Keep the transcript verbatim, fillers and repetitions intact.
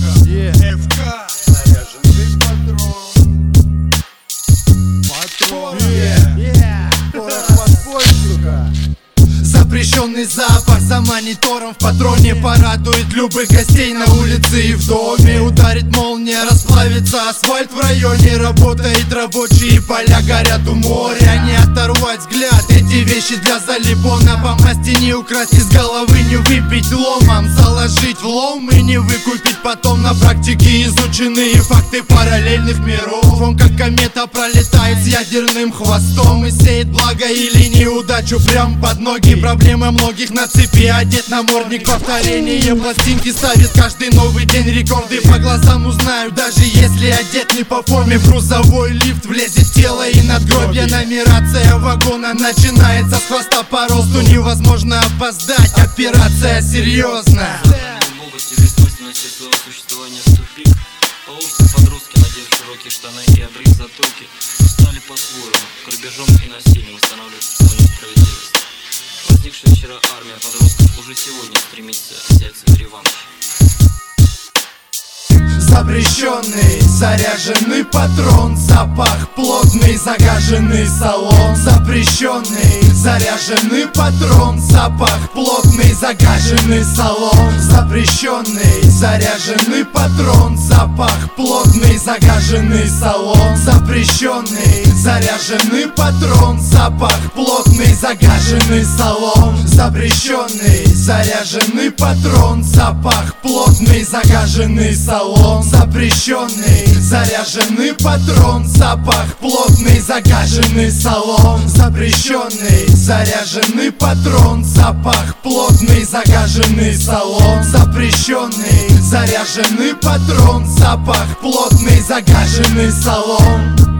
ФК, заряженный патрон. Патрон, порох подпольщика. Запрещенный запах за монитором в патроне порадует любых гостей на улице и в доме. Ударит молния, расплавится асфальт в районе. Работает рабочие поля, горят у моря. Не оторвать взгляд, эти вещи для залипона. Помасти не украсть из головы, не выпить ломом. Заложить в лом и не выкупить потом. На практике изученные факты параллельных миров. Он как комета пролетает с ядерным хвостом и сеет благо или неудачу прям под ноги. Проблемы многих на цепи, одет намордник. Повторение пластинки ставит каждый новый день рекорды. По глазам узнаю, даже если одет не по форме. В грузовой лифт влезет тело и надгробье. Нумерация вагона начинается с хвоста по росту. Невозможно опоздать, операция серьезная. Своего существования в тупик. Полоски подростки, надев широкие штаны и обрыв затылки, устали по-своему, грабежом и насилием восстанавливать справедливость. Возникшая вчера армия подростков уже сегодня стремится взять свой реванш. Запрещенный, заряженный патрон, запах плотный, загаженный салон. Запрещенный, заряженный патрон, запах плотный, загаженный салон. Запрещенный, заряженный патрон, запах плотный, загаженный салон. Запрещенный, заряженный патрон, запах плотный, загаженный салон. Запрещенный, заряженный патрон, запах плотный, загаженный салон. Запрещенный, заряженный патрон, запах плотный, загаженный салон. Запрещенный, заряженный патрон, запах плотный, загаженный салон. Запрещенный, заряженный патрон, запах плотный, загаженный салон.